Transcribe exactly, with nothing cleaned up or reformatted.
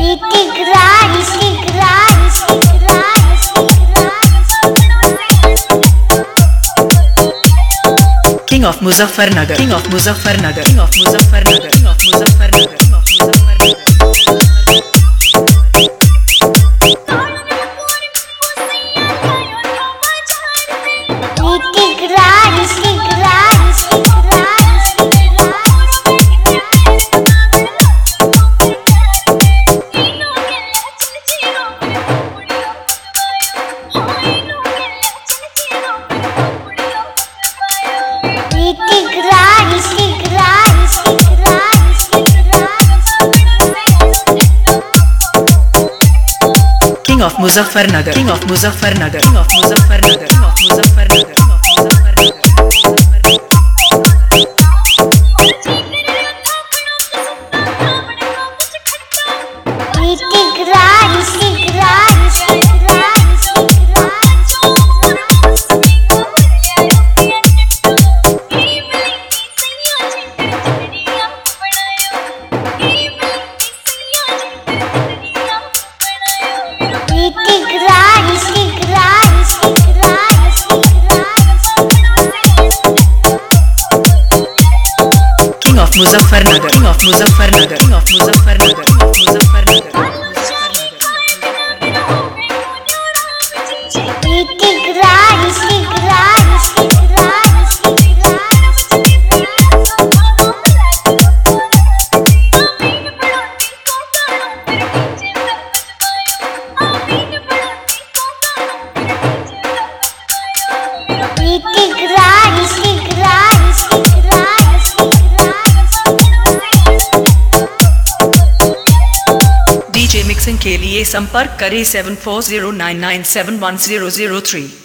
Hrithik Raj Hrithik Raj Hrithik Raj King of Muzaffarnagar, King of Muzaffarnagar, King of Muzaffarnagar, King of Muzaffarnagar, King of Muzaffarnagar. Hrithik Raj Hrithik Raj Hrithik Raj Hrithik Raj Hrithik King of Muzaffarnagar, King of Muzaffarnagar, King of Muzaffarnagar, King of Muzaffarnagar, King of Muzaffarnagar. Hrithik Raj Hrithik Raj Hrithik Hrithik Raj Hrithik Raj King of Muzaffarnagar, King of Muzaffarnagar, King of Muzaffarnagar, King of Muzaffarnagar. Hrithik Raj Hrithik Raj Hrithik Raj Hrithik Raj DJ mixing के लिए संपर्क करें seven four zero nine nine seven one zero zero three.